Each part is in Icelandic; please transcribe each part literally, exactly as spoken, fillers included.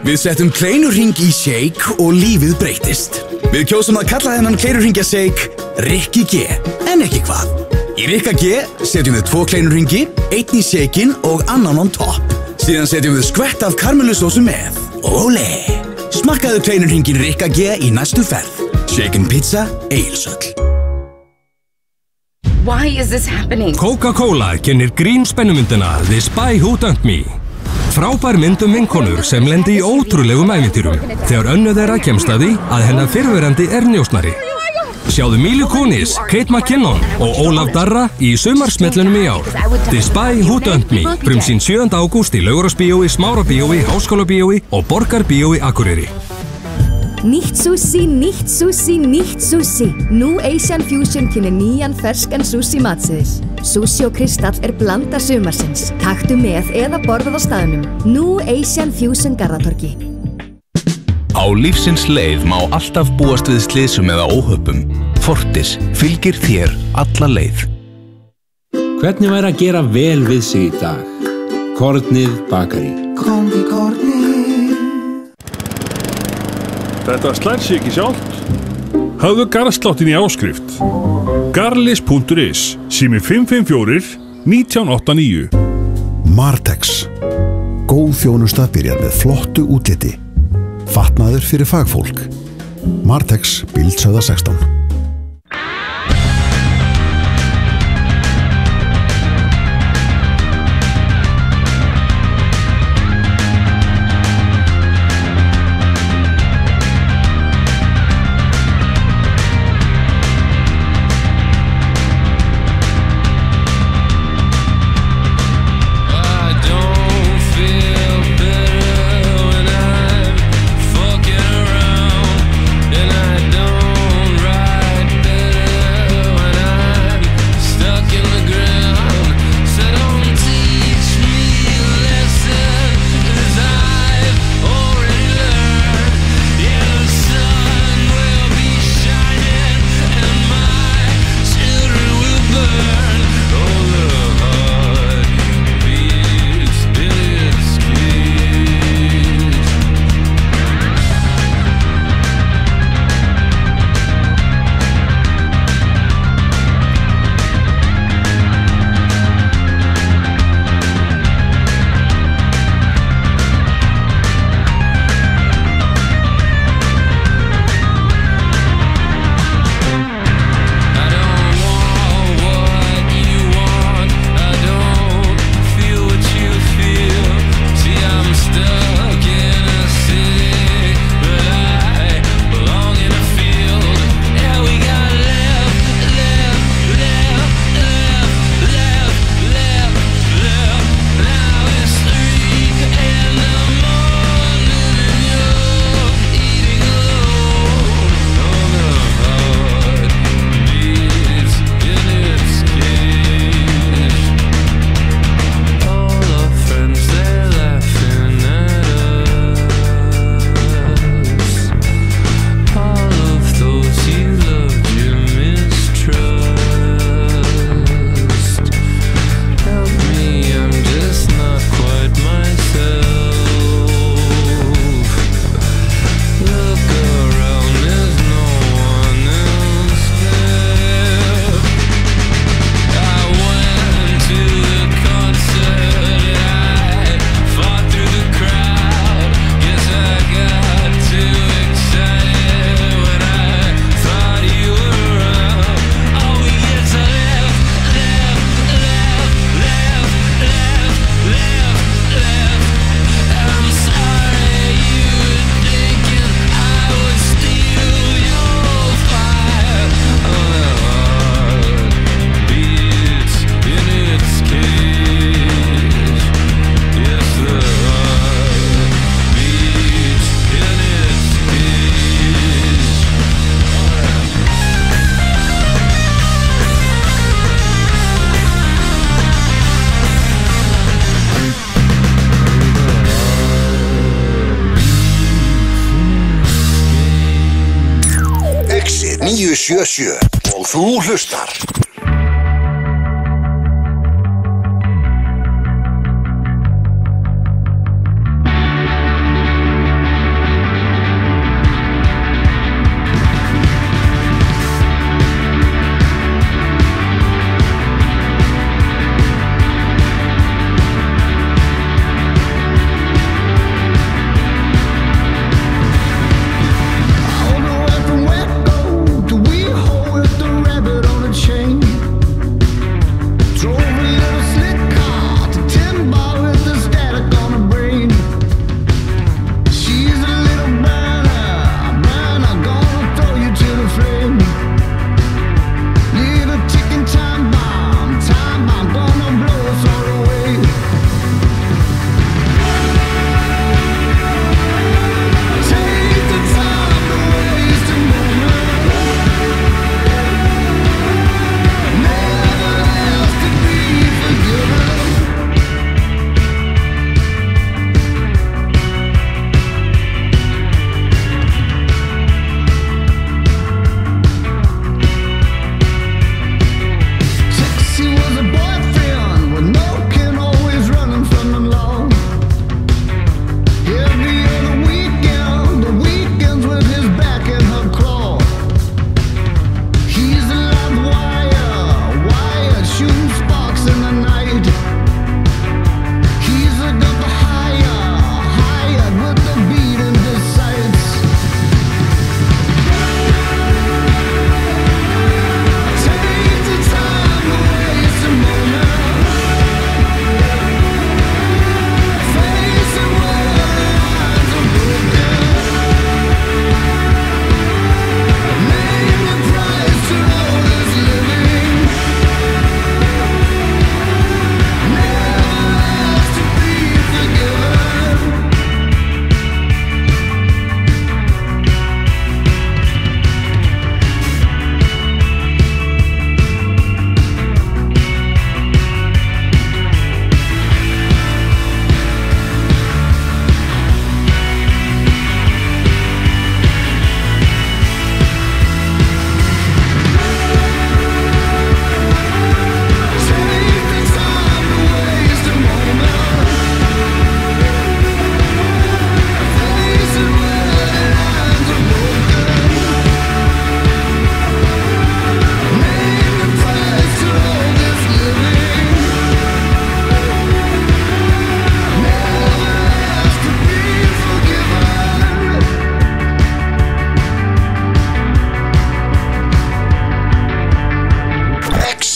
Við settum kleinurhring í shake og lífið breytist. Við kjósum að kalla þennan kleinurhringja shake Rikki G, en ekki hvað. Í Rikka G setjum við tvo kleinurhringi, einn í shakeinn og annan on top. Síðan setjum við skvett af karmelusósu með. Ólé! Smakkaðu kleinurhringin Rikka G í næstu ferð. Shaken Pizza, Egilshöll. Why is this happening? Coca-Cola kennir grín spennumyndina The Spy Who Dumped Me. Frábær mynd um vinkonur sem lendi í ótrúlegum ævintýrum þegar önnur þeirra kemst að því að hennar fyrrverandi er njósnari. Sjáðu Mila Kunis, Kate McKinnon og Ólaf Darra í sumarsmellunum í ár. The Spy Who Dumped Me, frumsýnd sjöunda ágúst í Laugarásbíói, Smárabíói, Háskólabíói og Borgarbíói Akureyri. Nýtt sushi, nýtt sushi, nýtt sushi. Nú Asian Fusion kynir nýjan ferskan sushi matseðil. Sushi og kristall er blanda sumarsins. Taktu með eða borðað á staðnum. Nú Asian Fusion Garðatorgi. Á lífsins leið má alltaf búast við slysum eða óhöppum. Fortis fylgir þér alla leið. Hvernig væri að gera vel við sig í dag? Kornið bakari. Komdu kornið. Þetta slær sig ekki sjálft. Hafðu garðsláttinn í áskrift. garlis punktur is, sími fimm fimm fjögur, nítján áttatíu og níu. Martex. Góð þjónusta byrjar með flottu útliti. Fatnaður fyrir fagfólk. Martex, Bíldshöfða sextán. níu sjö sjö og þú hlustar.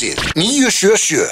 Exit níu sjö sjö.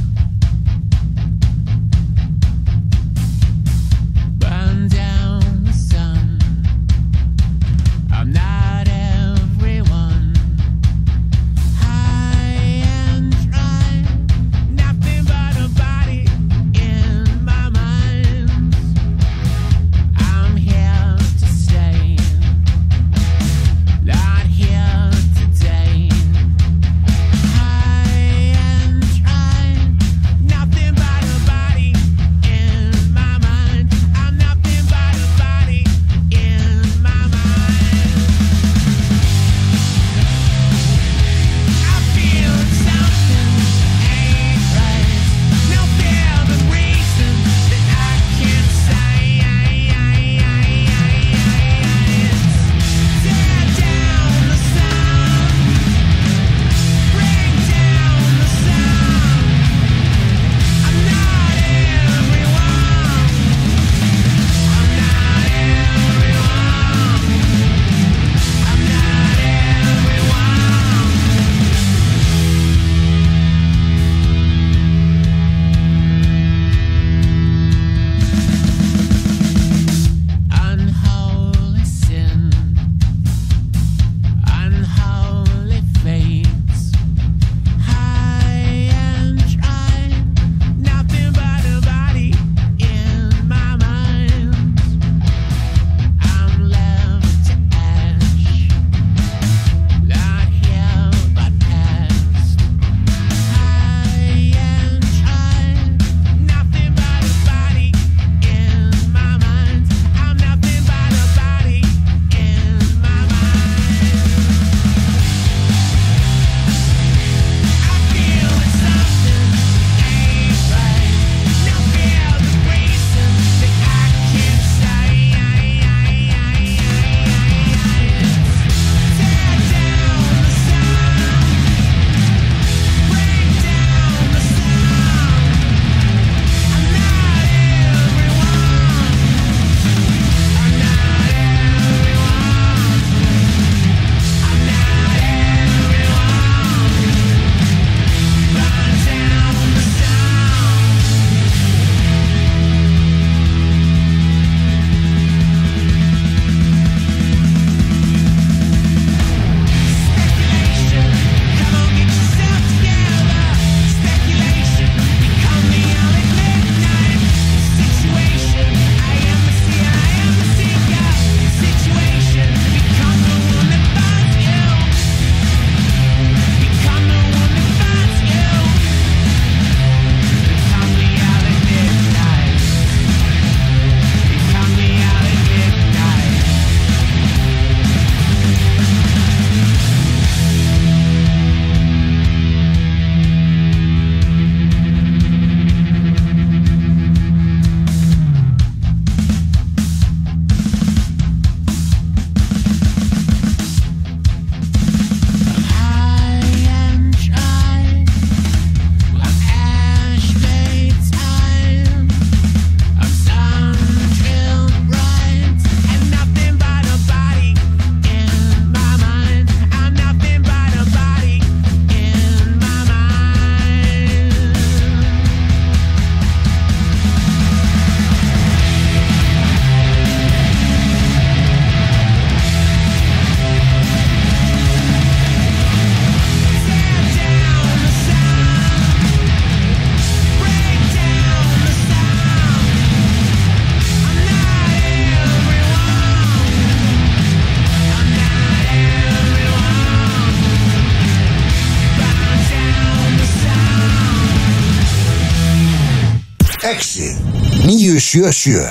Exit níu sjö sjö.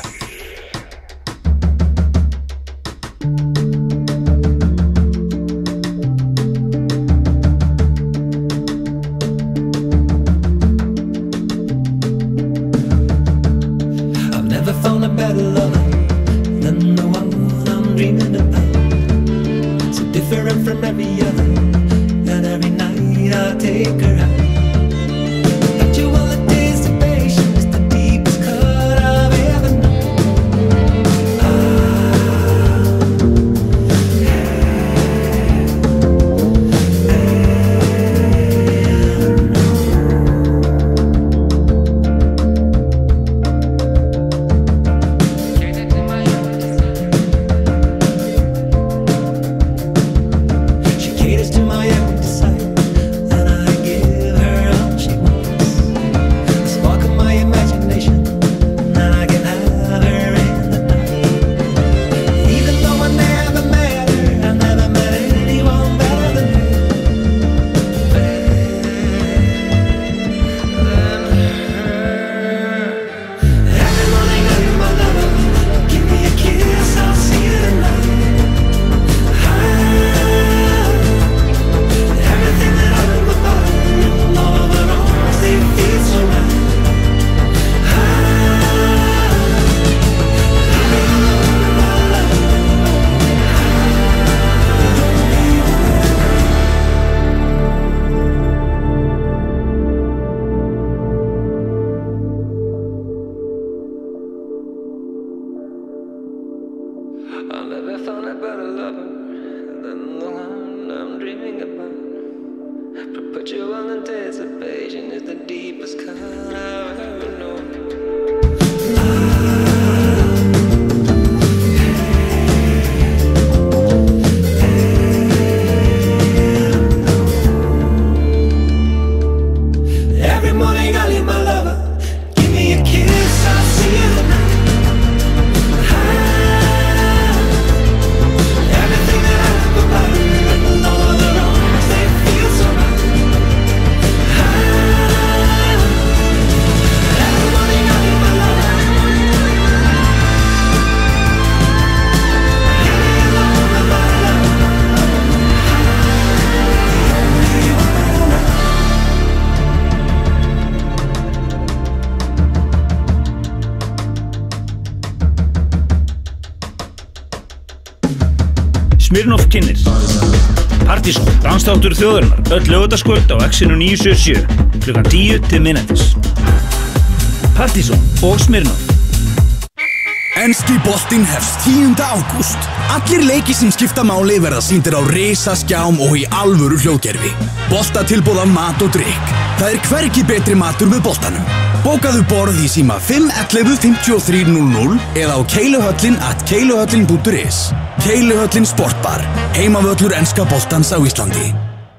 Smirnoff kynnir. Partizón, dansþáttur þjóðarinnar, öll laugardagskvöld á Exinu níu sjö sjö, klukkan tíu til miðnættis. Partizón og Smirnoff. Enski boltinn hefst tíunda ágúst. Allir leikir sem skipta máli verða sýndir á risaskjám og í alvöru hljóðgervi. Boltatilboð af mat og drykk. Það er hvergi betri matur með boltanum. Bókaðu borð í síma fimm ellefu fimmtíu og þrjú núll núll eða á keiluhöllin at keiluhöllin punktur is. Keiluhöllin Sportbar, heimavöllur enska boltans á Íslandi.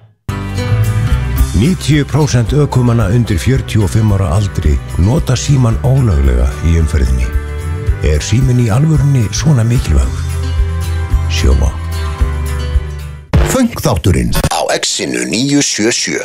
níutíu prósent ökumanna undir fjörutíu og fimm ára aldri nota síman ólöglega í umferðinni. Er síminn í alvörunni svona mikilvægur? Sjóma. Funk-þátturinn á Exinu níu sjö sjö.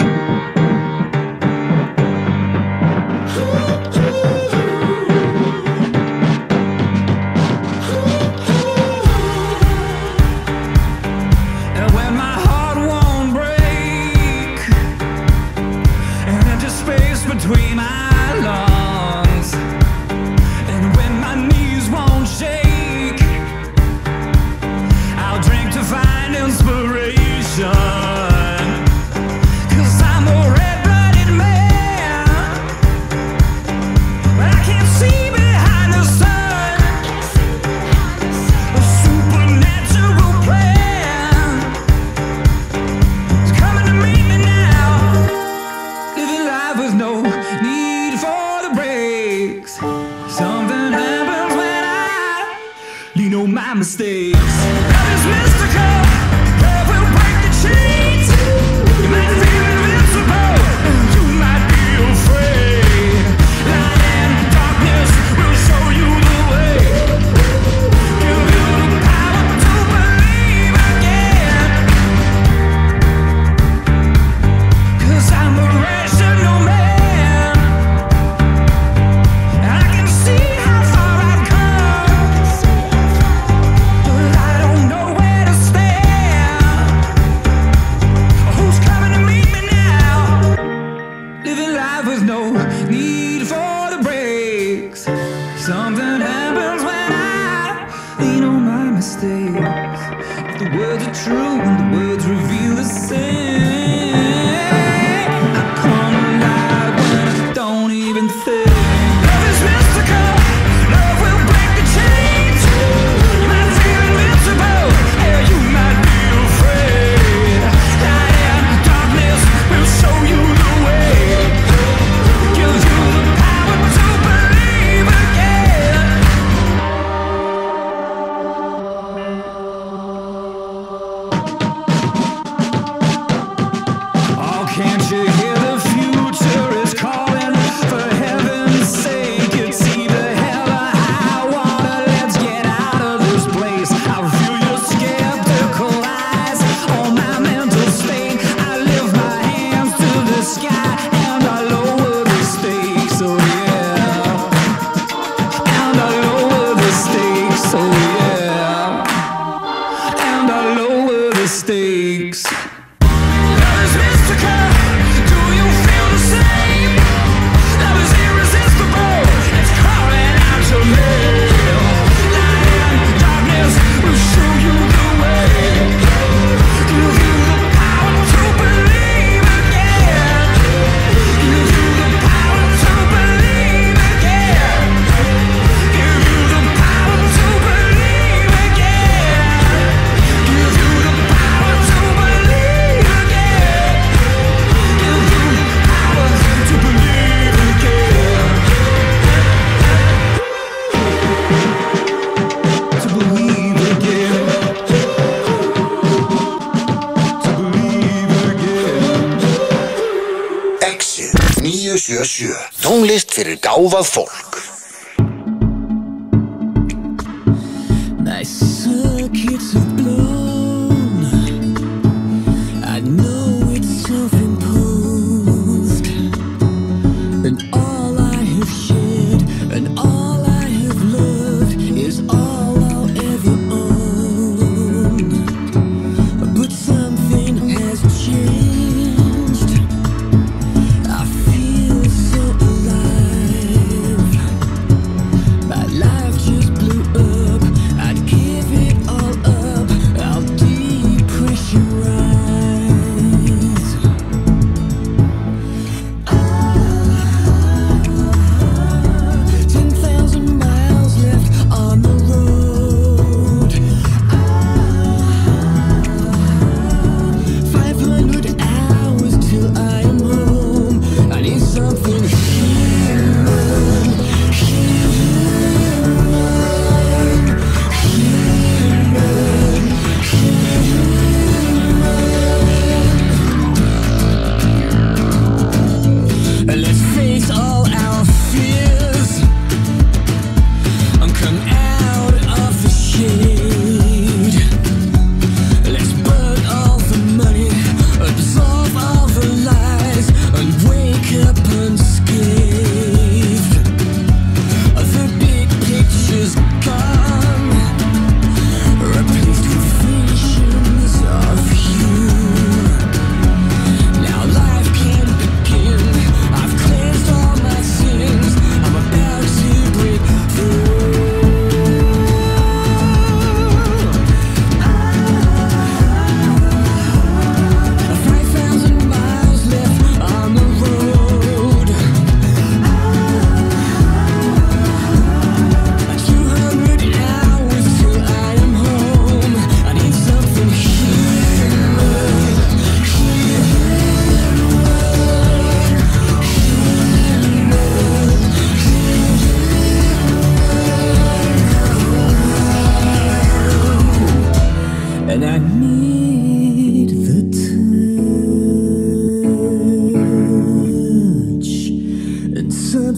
Tónlist fyrir gáfað fólk. I feel so alive.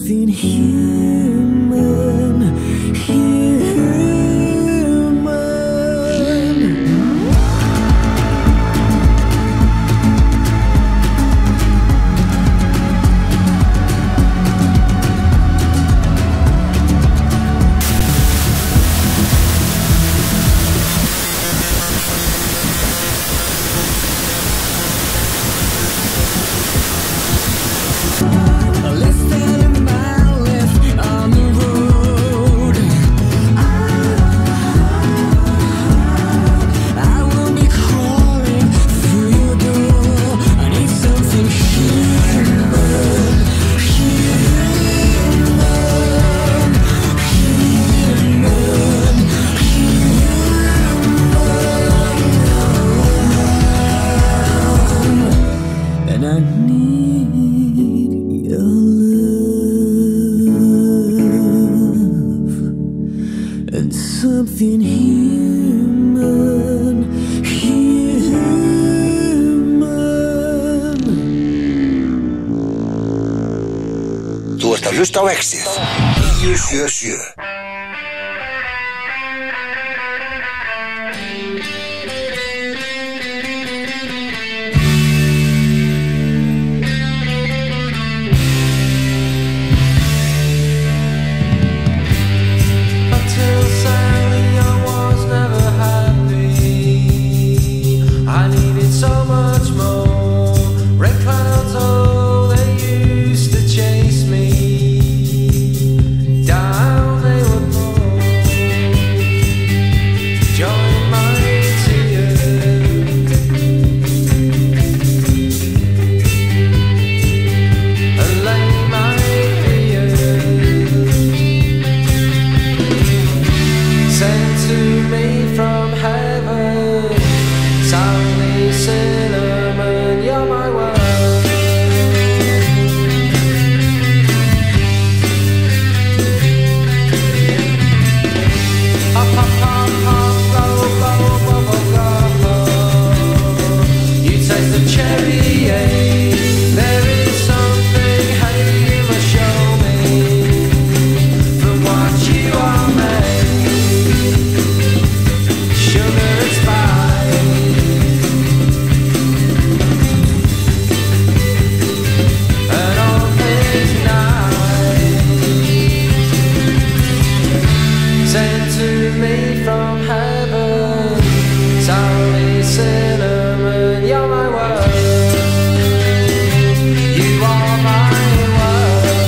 something human, human. Less than a mile left on the road. I, I will be crawling through your door. I need something human, human, human, human. And I need your love and something human, human. Þú ert að hlusta á Exið níu sjö sjö. Until sadly I was never happy. I needed so much more. Red clouds, oh, they used to chase me. Down they would pour. Join my tears and lay my fears. Sent to me from heaven, soundly cinnamon, you're my world. Up, up, up, up, blow, blow, bubble, blow. You taste the cherry, eh? There is something, hey, you must show me. From what you are made, sugar and spice, and all things nice. Sent to me from heaven, soundly cinnamon, you're my world. You are my world.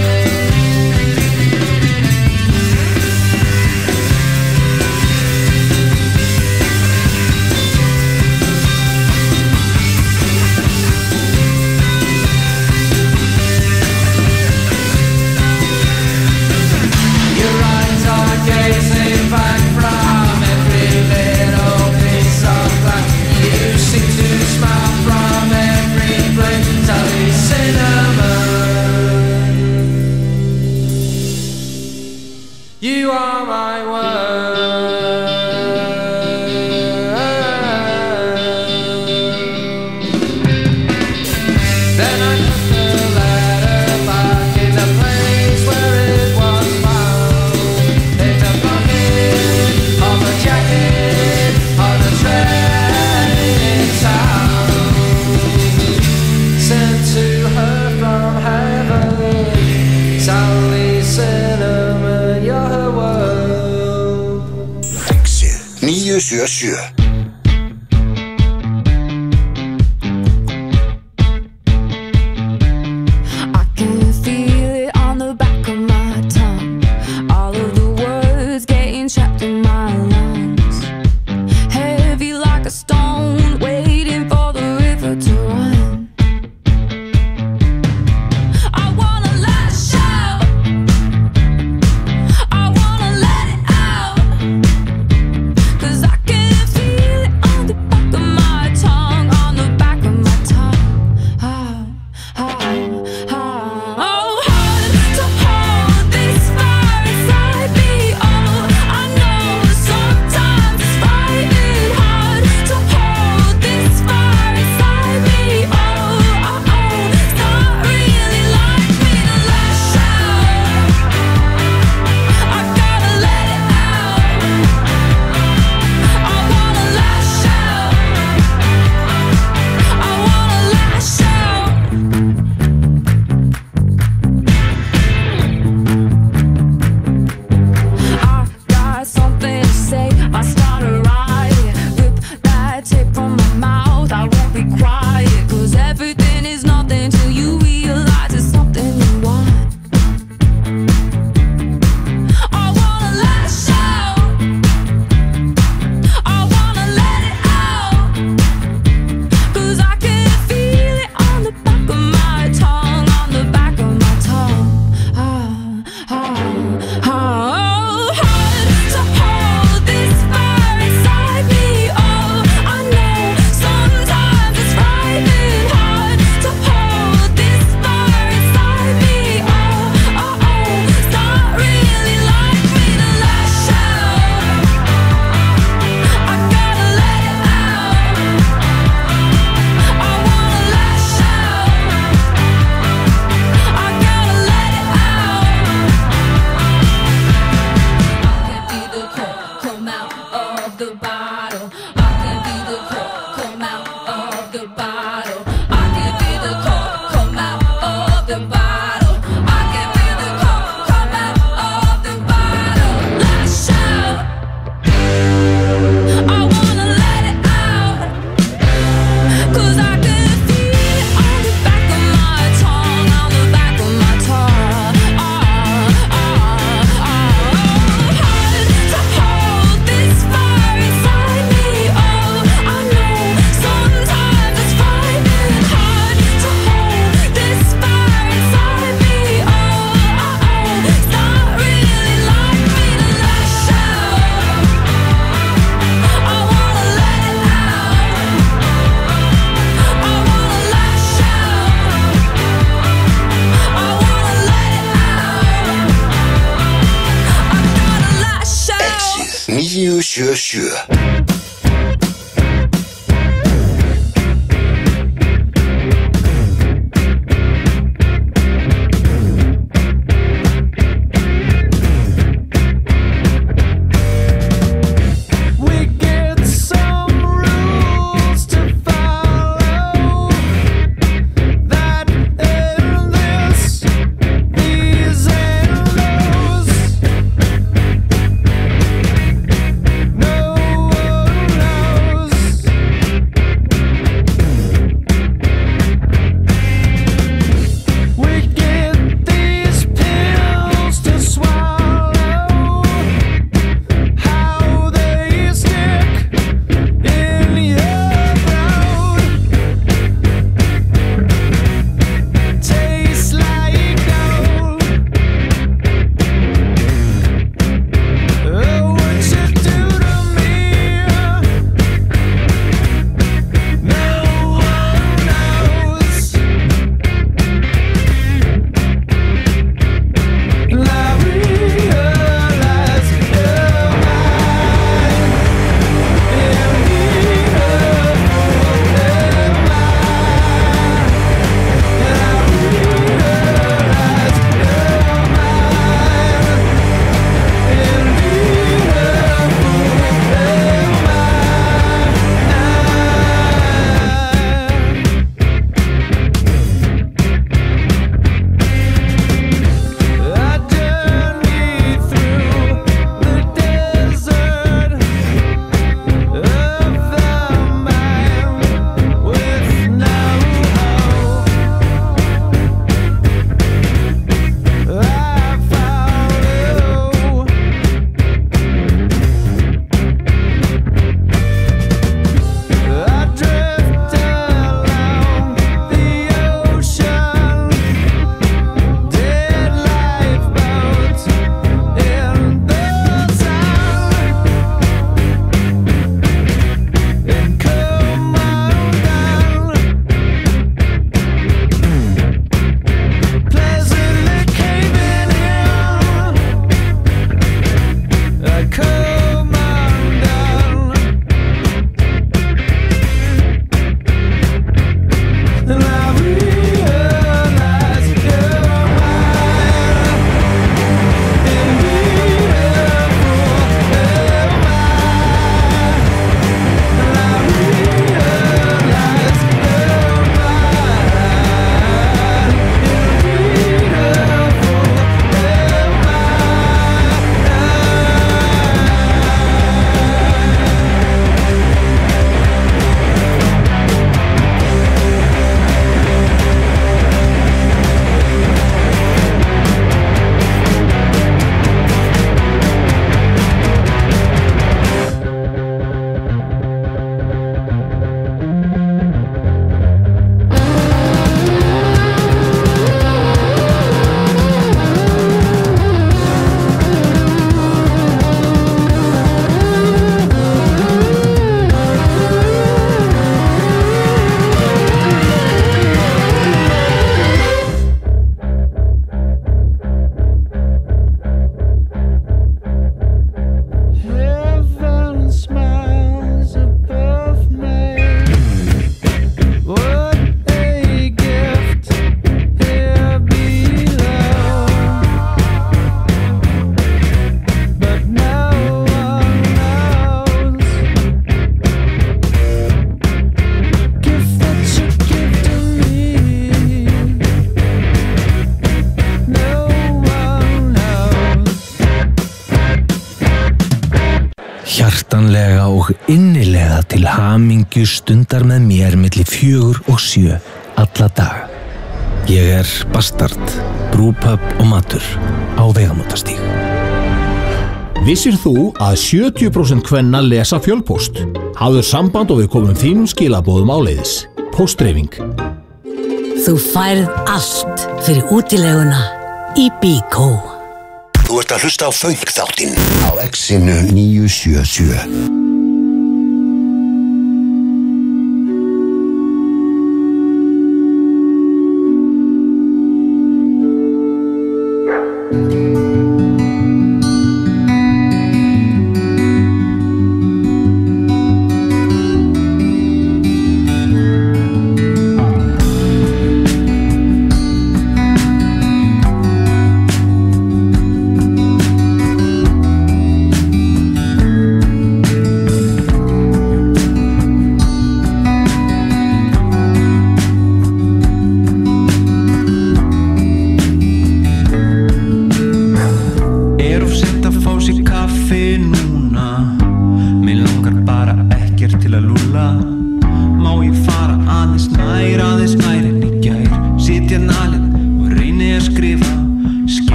Your eyes are gazing back from every little piece of glass. You seem to smile from every blade, Sally cinnamon. You are my world. Then I put the letter back in the place where it was found, in the pocket of a jacket on a train in town. Sent to her from heaven, soundly cinnamon, you're her world. Exið níu sjö sjö. I can feel it on the back of my tongue. All of the words getting trapped in my lungs. Heavy like a stone, waiting for the river to run. I wanna let it shout. I wanna let it out. 'Cause I can feel until you realize it's something you want. I wanna let it show. I wanna let it out. 'Cause I can feel it on the back of my tongue, on the back of my tongue. Ah, ah, ah. Oh, hard to hold this fire inside me. Oh, I know sometimes it's frightening. Hard to hold this fire inside me. Oh, oh, oh. It's not really like me to lash out. I gotta let it out. I wanna lash out. I gotta let it out. I can be the cold come out of the bottle. I can be the cold come out of the bottle. I can be the cold come out of the bottle. I can be the cold come out of the bottle. Lash out. I wanna let it out. 'Cause I can feel it on the back of my tongue, on the back of my tongue. Ah, ah, ah. Hard to hold this fire inside me. Oh, I know sometimes it's frightening. Hard to hold this fire inside me. Oh, oh, oh. It's not really like me to lash out. I wanna let it out. I wanna lash out. I wanna let it out. I gotta lash out. Exið níu sjö sjö. We get some rules to follow. That and this, these and those. No hjartanlega og innilega til hamingju stundar með mér milli fjögur og sjö alla daga. Ég er bastard, brúpöp og matur á Vegamótastíg. Vissir þú að sjötíu prósent kvenna lesa fjölpóst? Hafðu samband og við komum þínum skilaboðum áleiðis. Póstdreifing. Þú færð allt fyrir útileguna í Bíkó. Þú ert að hlusta á Funk-þáttinn á X-inu níu sjö sjö.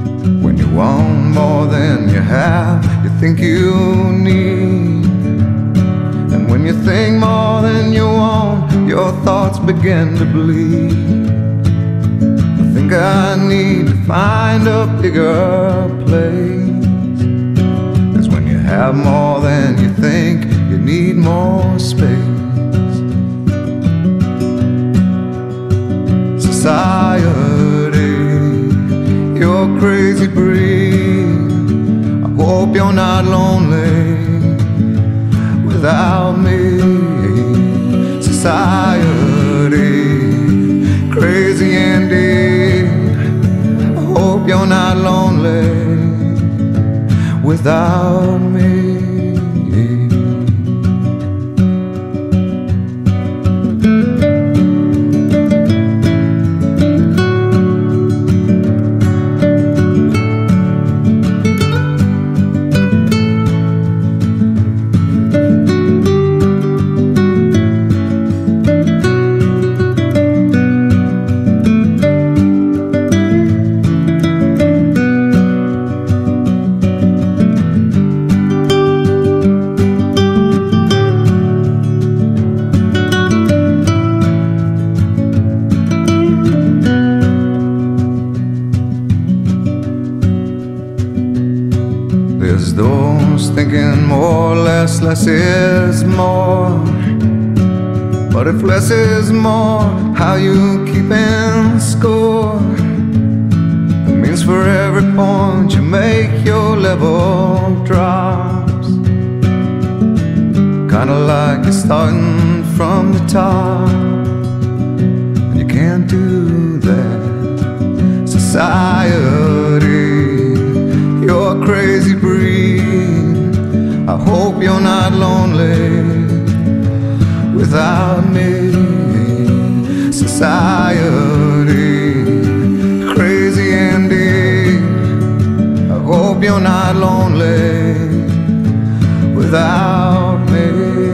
Think you need When you think more than you want, your thoughts begin to bleed. I think I need to find a bigger place. 'Cause when you have more than you think, you need more space. Society, you're crazy breed. I hope you're not lonely without me. Society, crazy indeed. I hope you're not lonely without me. There's those thinking more or less, less is more. But if less is more, how you keeping score? It means for every point you make, your level drops. Kinda like you're starting from the top, and you can't do that. Society, you're a crazy breed. I hope you're not lonely without me. Society, crazy indeed. I hope you're not lonely without me.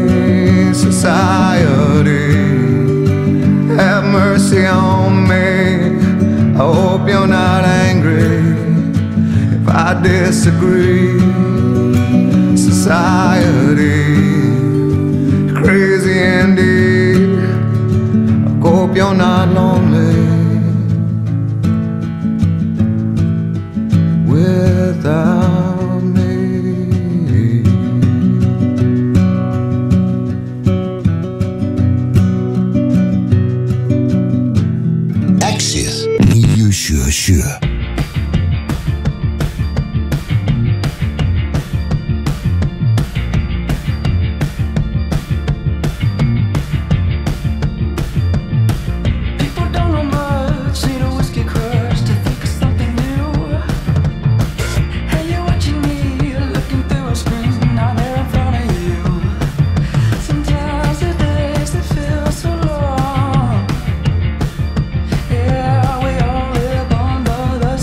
Society, have mercy on me. I hope you're not angry I disagree. Society, crazy indeed. I hope you're not lonely without me. Exið níu sjö sjö. Yeah, we all live under the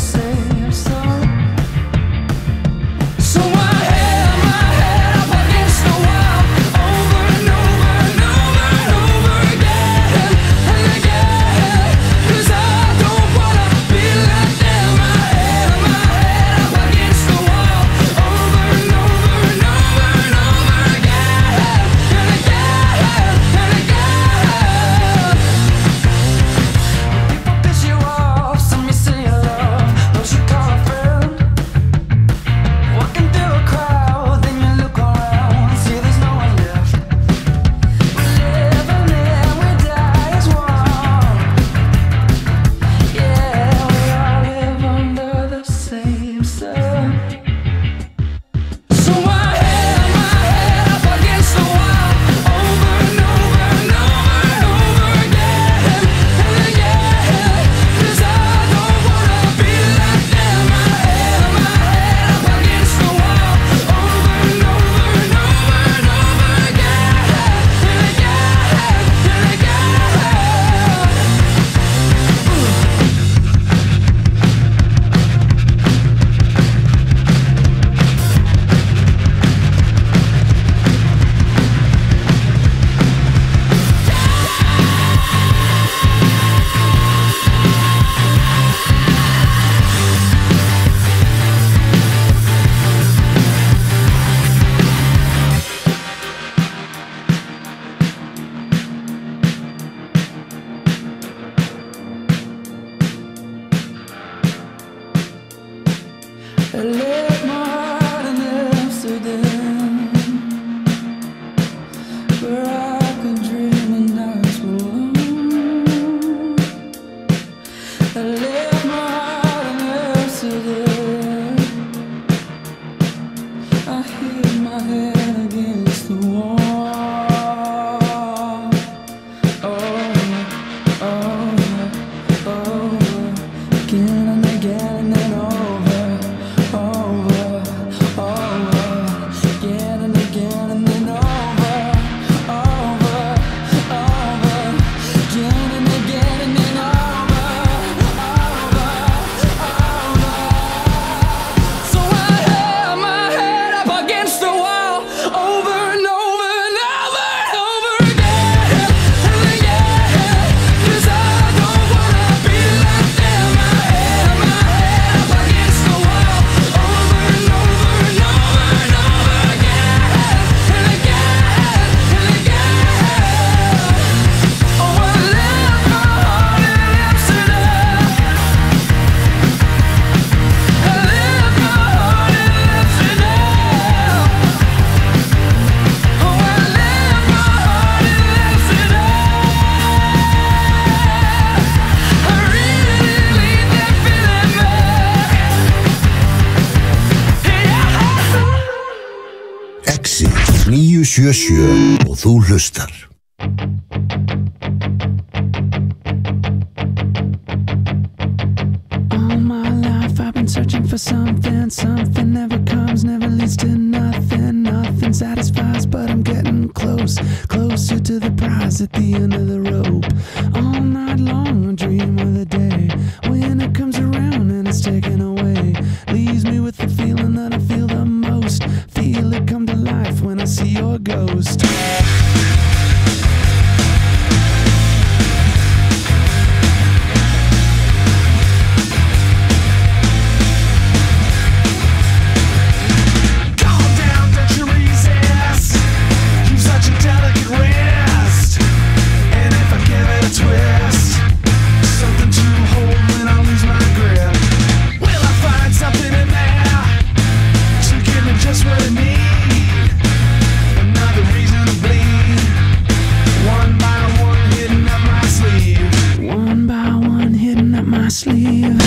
I left my heart in Amsterdam, where I could dream and nights were long. I left my heart in Amsterdam. I hit my head against the wall. níu sjö sjö og þú hlustar. All my life I've been searching for something. Something never comes, never leads to nothing. Nothing satisfies, but I'm getting close. Closer to the prize at the end of the rope. All night long I dream of the day when it comes around and it's taken away. Leaves me with the feeling that I feel the most. Feel it come to life when I see your ghost. Sleeve.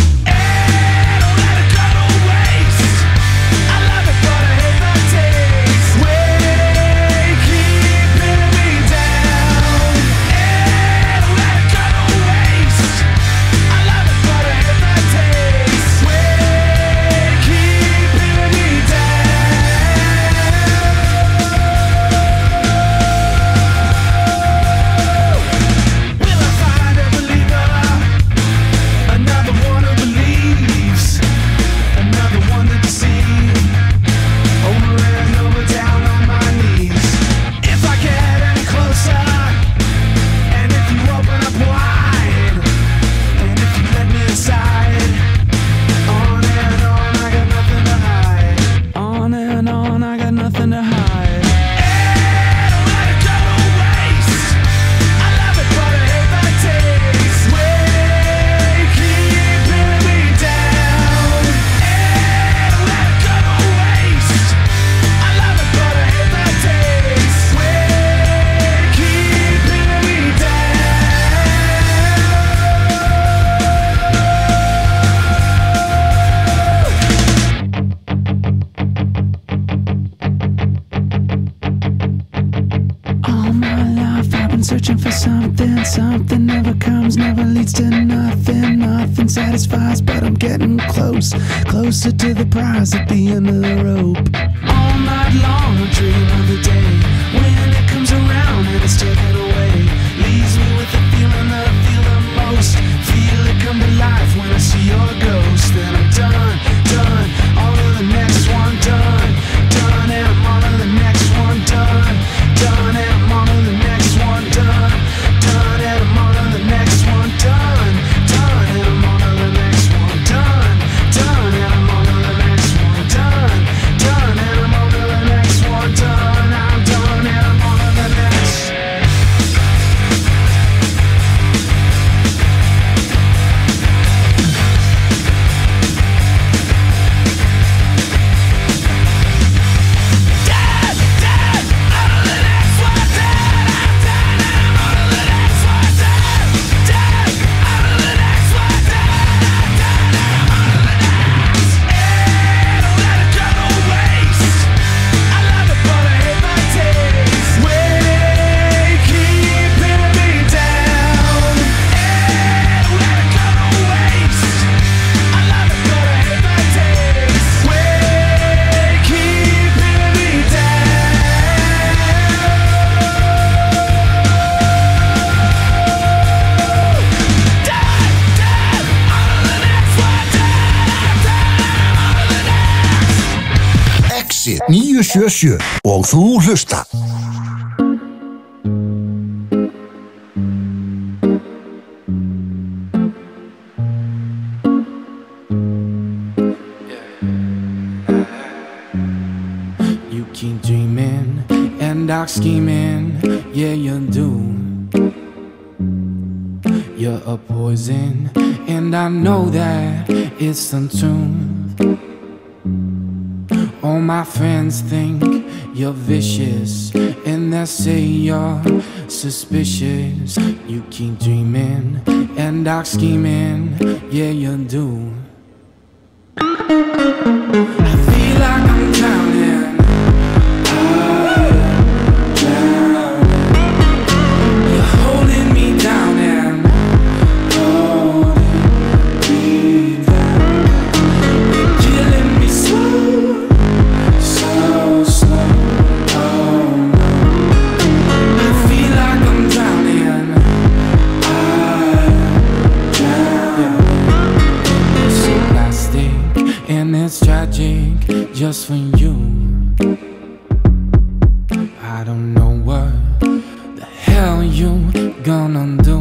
Searching for something, something never comes, never leads to nothing. Nothing satisfies, but I'm getting close, closer to the prize at the end of the rope. All night long I dream of the day when it comes around and it's taken away. Leaves me with the feeling that I feel the most. Feel it come to life when I see your ghost. Then I'm done, done, on to the next one, done, done, and I'm on to the next one, done, done, and I'm on to the next one, done, done, and I'm on to the next one, done, done, and I'm on to the next one, done, done, and I'm on to the next one, done, done, and I'm on to the next one, done, I'm done, and I'm on to the next. Exið níu sjö sjö og þú hlusta. You keep dreaming and dark scheming, yeah you do. You're a poison, and I know that it's untuned. All my friends think you're vicious, and they say you're suspicious. You keep dreaming and dark scheming, yeah you do. I feel like I'm drowning. Just for you. I don't know what the hell you gonna do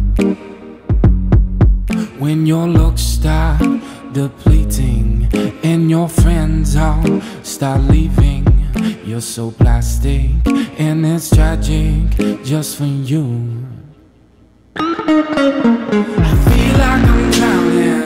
when your looks start depleting and your friends all start leaving. You're so plastic and it's tragic just for you. I feel like I'm drowning.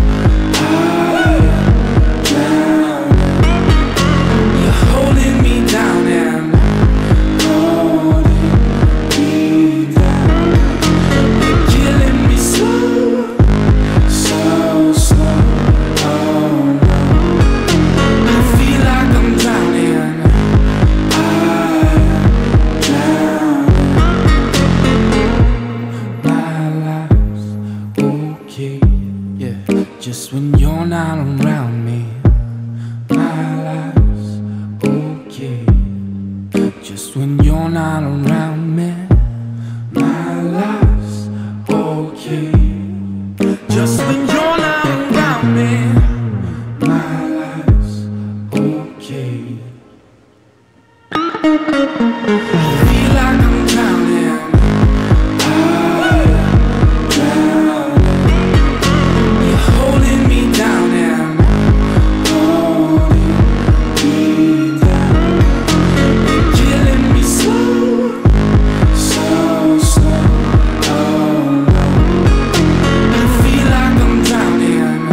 Holding me down and holding me down. You're killing me slow, so slow. Oh no, I feel like I'm drowning. I'm drowning. My life's okay, yeah. Just when you're not around me, my life. Just when you're not around me, my life's okay. Just when you're not around me, my life's okay. I feel like I'm drowning. I'm drowning. You're holding me down and holding me down. Killing me slow, so slow. Oh no, I feel like I'm drowning.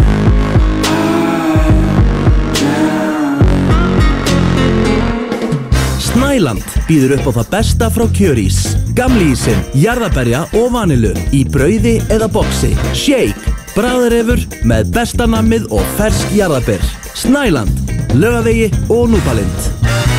I'm drowning. Snæland býður upp á það besta frá kjörís. Gamli ísinn, jarðarberja og vanilu í brauði eða boxi. Shake, bragðarefur með besta nammið og fersk jarðarber. Snæland, Laugavegi og Núpalind.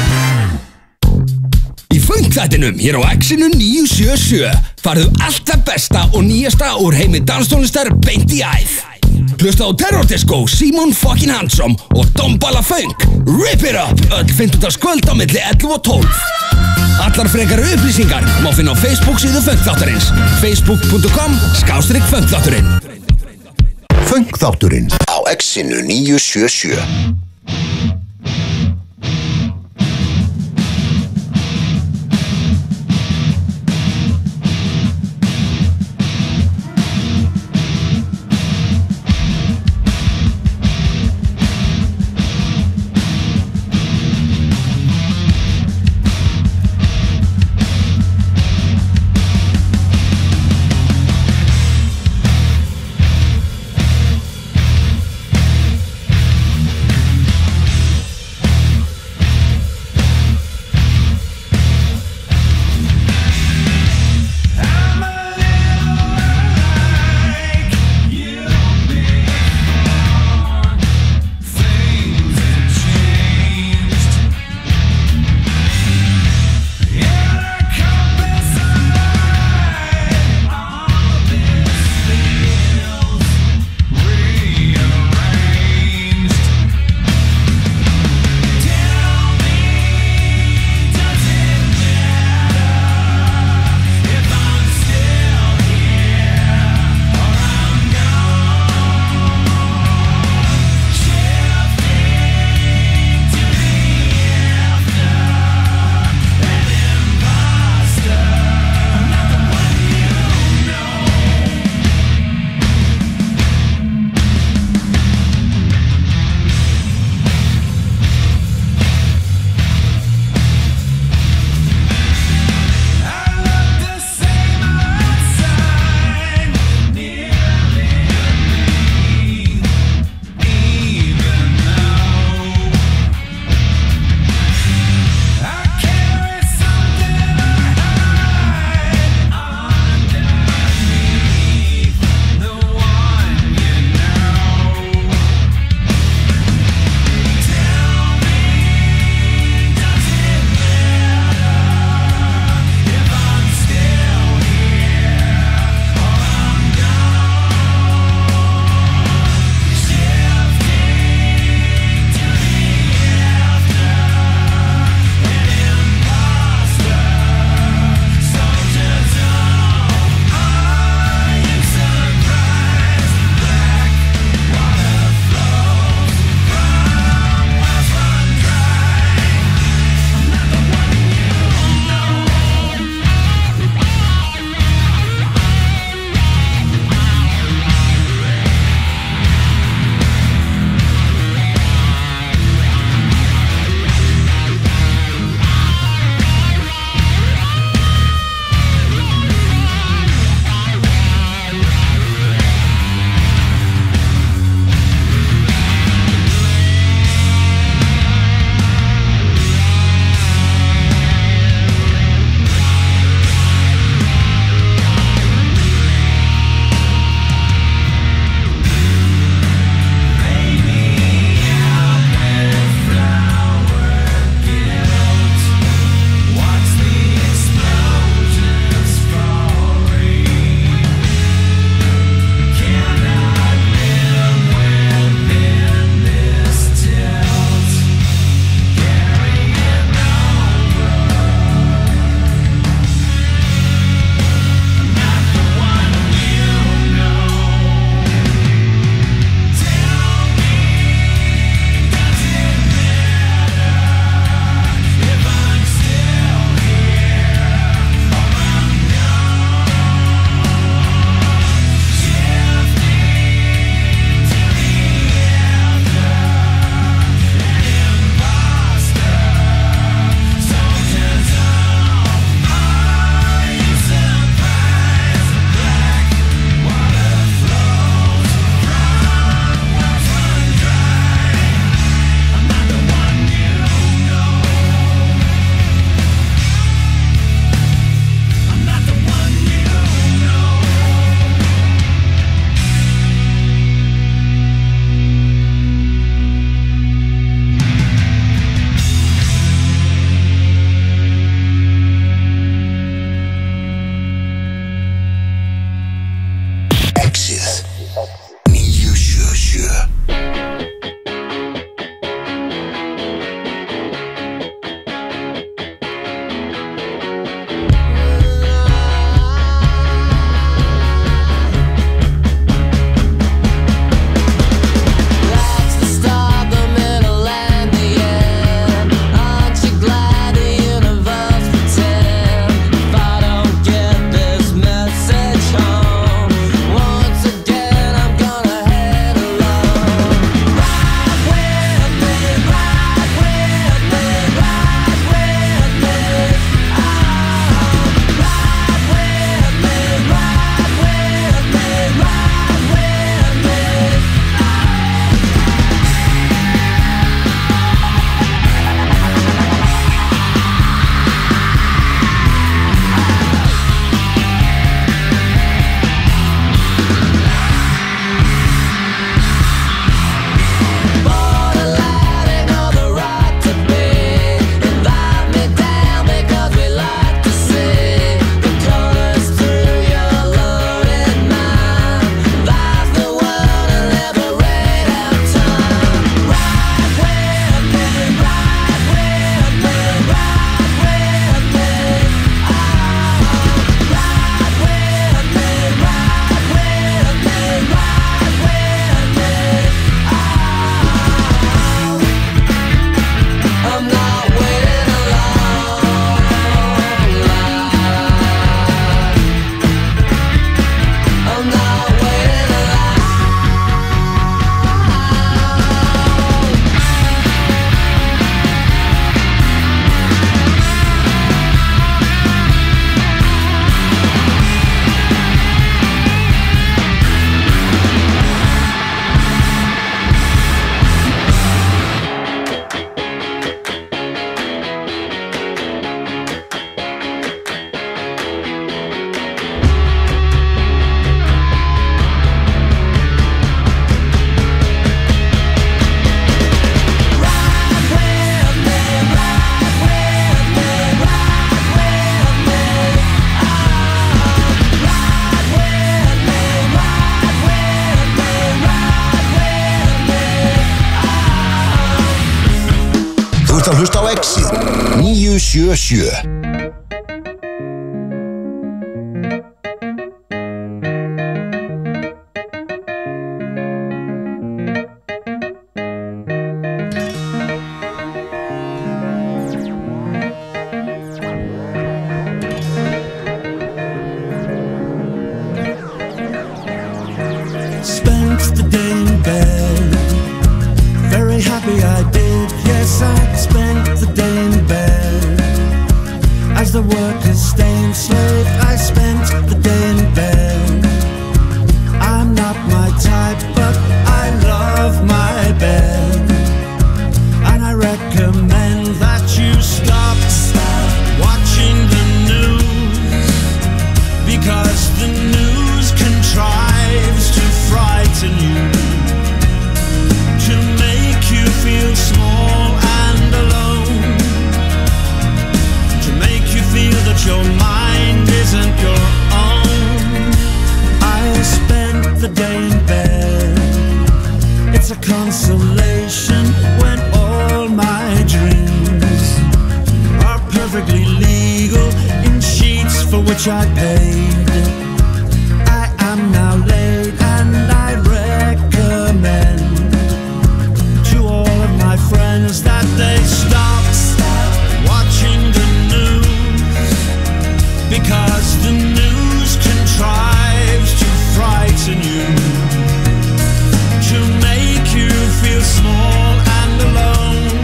Í Funkþættinum hér á Exinu níu sjö sjö farðu allt það besta og nýjasta úr heimi danstónlistar beint í æð. Hlusta á Terror Disco, Simon fucking Handsome og Dombala Funk. Rip it up, öll fimmtudagskvöld á milli ellefu og tólf. Allar frekari upplýsingar má finna á Facebook síðu Funkþáttarins. facebook punktur com skástrík Funkþátturinn. Funkþátturinn á Exinu níu sjö sjö. Þú ert að hlusta á Exið níu sjö sjö. Spent the day in bed, very happy I did. Yes, I spent the day in bed. As the workers stay enslaved, I spent the day in bed. I'm not my type, but I love my bed. And I recommend that you stop, stop watching the news, because the news contrives to frighten you, to make you feel small and alone, to make you feel that your mind isn't your own. I spent the day in bed. It's a consolation when all my dreams are perfectly legal in sheets for which I paid. I am now late and I recommend to all of my friends that they stop, stop watching the news, because the news contrives to frighten you, to make you feel small and alone,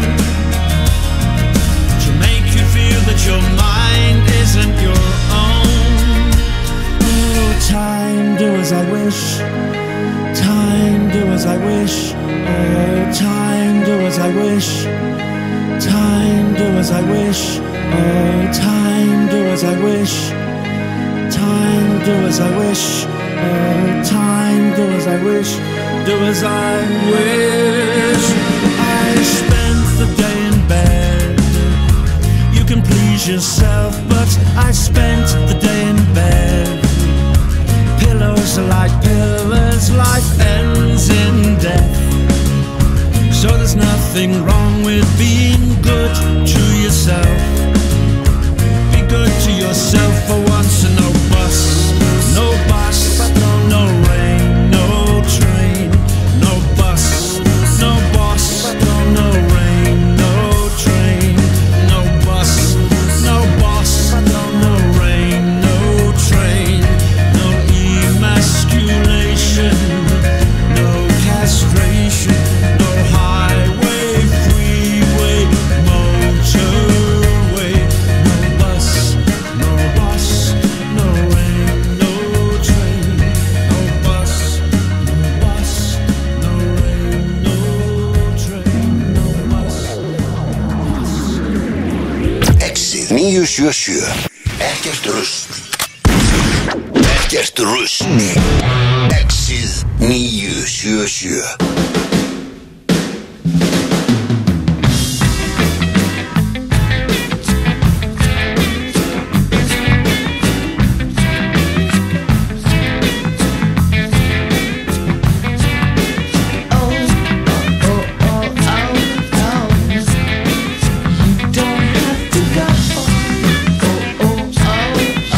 to make you feel that your mind isn't your own. Oh, time, do as I wish. Time, do as I wish. Oh, time, do as I wish. Time, do as I wish. Oh, time, do as I wish. Time, do as I wish. Oh, time, do as I wish. Do as I wish. I spent the day in bed. You can please yourself, but I spent the day in bed. Pillows are like pillars, life ends in death. So there's nothing wrong with being good to yourself. Be good to yourself for once, and no bus, no bus, no rain, no train, no bus, no bus, no rain, no train, no bus, no bus, no rain, no train, no emasculation, no castration, no highway, freeway, motorway, no bus, no bus, no rain, no train, no bus, no bus, no rain, no train, no bus. Exið níu sjö sjö. Ekkert rusl. Ekkert rusl. Exið níu sjö sjö.